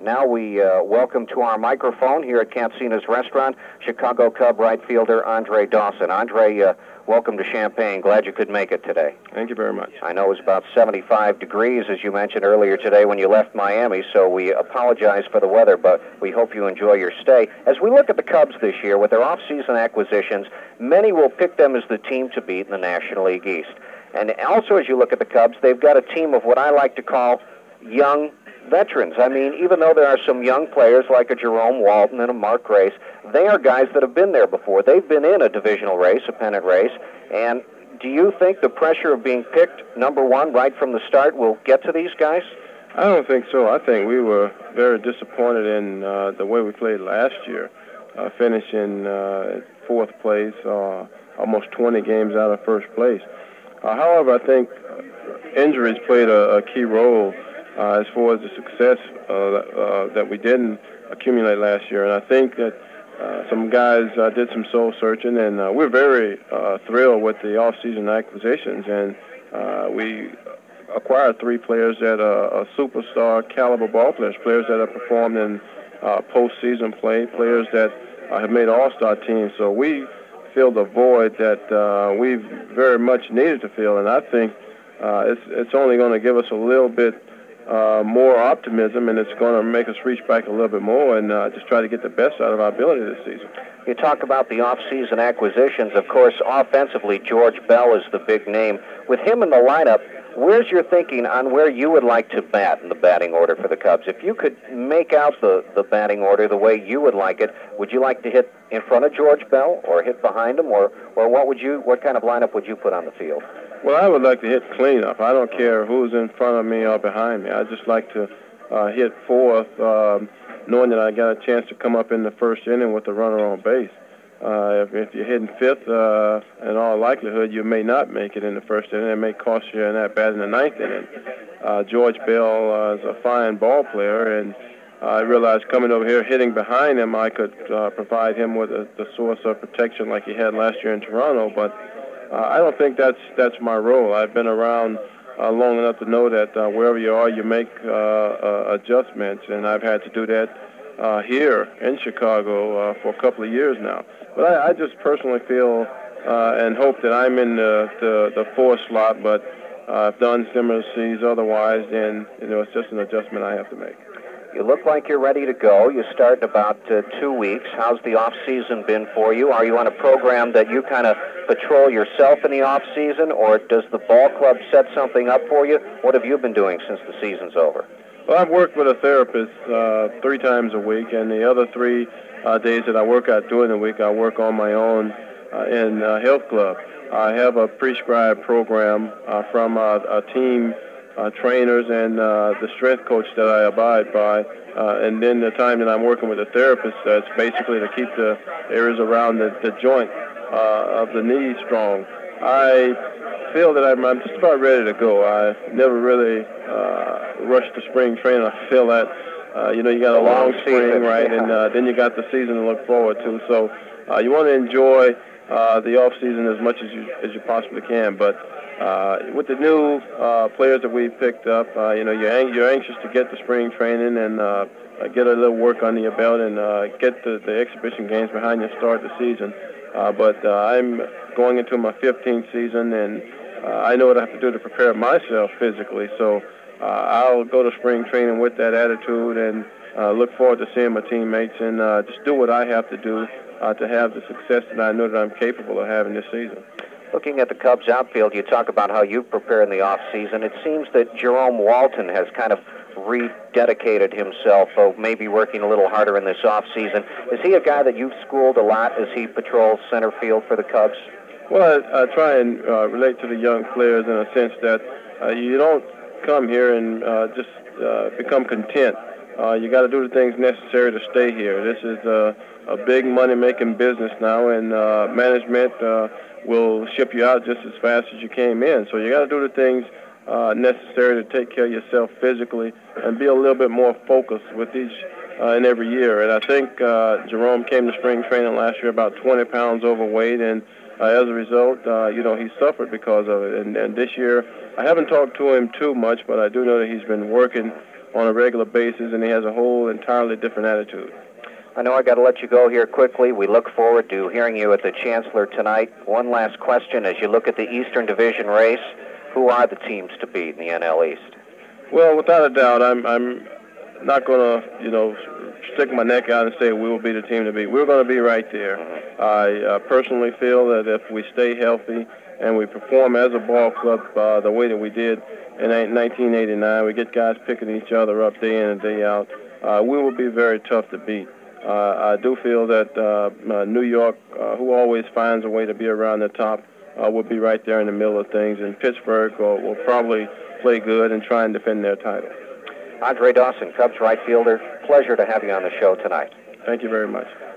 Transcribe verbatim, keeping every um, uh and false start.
Now we uh, welcome to our microphone here at Cancina's Restaurant, Chicago Cub right fielder Andre Dawson. Andre, uh, welcome to Champaign. Glad you could make it today. Thank you very much. I know it was about seventy-five degrees, as you mentioned earlier today when you left Miami, so we apologize for the weather, but we hope you enjoy your stay. As we look at the Cubs this year with their off-season acquisitions, many will pick them as the team to beat in the National League East. And also, as you look at the Cubs, they've got a team of what I like to call young veterans. I mean, even though there are some young players like a Jerome Walton and a Mark Grace, they are guys that have been there before. They've been in a divisional race, a pennant race, and do you think the pressure of being picked number one right from the start will get to these guys? I don't think so. I think we were very disappointed in uh, the way we played last year, uh, finishing uh, fourth place, uh, almost twenty games out of first place. Uh, however, I think injuries played a, a key role uh, as far as the success uh, uh, that we didn't accumulate last year. And I think that uh, some guys uh, did some soul searching, and uh, we're very uh, thrilled with the off-season acquisitions. And uh, we acquired three players that are, are superstar caliber ball players, players that have performed in uh, postseason play, players that uh, have made all-star teams. So we fill the void that uh, we very much needed to fill, and I think uh, it's it's only going to give us a little bit uh, more optimism, and it's going to make us reach back a little bit more and uh, just try to get the best out of our ability this season. You talk about the off-season acquisitions. Of course, offensively, George Bell is the big name. With him in the lineup, where's your thinking on where you would like to bat in the batting order for the Cubs? If you could make out the, the batting order the way you would like it, would you like to hit in front of George Bell or hit behind him, or, or what would you what kind of lineup would you put on the field? Well, I would like to hit cleanup. I don't care who's in front of me or behind me. I just like to uh, hit fourth, um, knowing that I got a chance to come up in the first inning with the runner on base. Uh, if, if you're hitting fifth, uh, in all likelihood, you may not make it in the first inning. It may cost you in that bat in the ninth inning. Uh, George Bell uh, is a fine ball player, and I realized coming over here, hitting behind him, I could uh, provide him with a, the source of protection like he had last year in Toronto. But uh, I don't think that's that's my role. I've been around uh, long enough to know that uh, wherever you are, you make uh, uh, adjustments, and I've had to do that uh, here in Chicago uh, for a couple of years now. But I, I just personally feel uh, and hope that I'm in the, the, the fourth slot, but uh, if Don Zimmer sees otherwise, then you know it's just an adjustment I have to make. You look like you're ready to go. You start in about uh, two weeks. How's the off-season been for you? Are you on a program that you kind of patrol yourself in the off-season, or does the ball club set something up for you? What have you been doing since the season's over? Well, I've worked with a therapist uh, three times a week, and the other three uh, days that I work out during the week, I work on my own uh, in a health club. I have a prescribed program uh, from uh, a team Uh, trainers and uh, the strength coach that I abide by, uh, and then the time that I'm working with a therapist, that's uh, basically to keep the areas around the, the joint uh, of the knee strong. I feel that I'm, I'm just about ready to go. I never really uh, rushed to spring training. I feel that uh, you know you got a long spring, right, and uh, then you got the season to look forward to. So uh, you want to enjoy uh, the off season as much as you as you possibly can, but. Uh, with the new uh, players that we picked up, uh, you know, you're, ang- you're anxious to get the spring training and uh, get a little work under your belt and uh, get the, the exhibition games behind you to start the season. Uh, but uh, I'm going into my fifteenth season, and uh, I know what I have to do to prepare myself physically. So uh, I'll go to spring training with that attitude and uh, look forward to seeing my teammates and uh, just do what I have to do uh, to have the success that I know that I'm capable of having this season. Looking at the Cubs outfield, you talk about how you've prepared in the off-season. It seems that Jerome Walton has kind of rededicated himself, oh, maybe working a little harder in this off-season. Is he a guy that you've schooled a lot as he patrols center field for the Cubs? Well, I, I try and uh, relate to the young players in a sense that uh, you don't come here and uh, just uh, become content. Uh, you got to do the things necessary to stay here. This is uh, a big money-making business now, and uh, management uh, will ship you out just as fast as you came in. So you got to do the things uh, necessary to take care of yourself physically and be a little bit more focused with each uh, and every year. And I think uh, Jerome came to spring training last year about twenty pounds overweight, and uh, as a result, uh, you know, he suffered because of it. And, and this year, I haven't talked to him too much, but I do know that he's been working on a regular basis, and he has a whole entirely different attitude. I know I got to let you go here quickly. We look forward to hearing you at the Chancellor tonight. One last question: as you look at the Eastern Division race, who are the teams to beat in the N L East? Well, without a doubt, I'm I'm not going to you know stick my neck out and say we will be the team to beat. We're going to be right there. Mm-hmm. I uh, personally feel that if we stay healthy and we perform as a ball club uh, the way that we did in nineteen eighty-nine, we get guys picking each other up day in and day out, uh, we will be very tough to beat. Uh, I do feel that uh, uh, New York, uh, who always finds a way to be around the top, uh, will be right there in the middle of things, and Pittsburgh will, will probably play good and try and defend their title. Andre Dawson, Cubs right fielder, pleasure to have you on the show tonight. Thank you very much.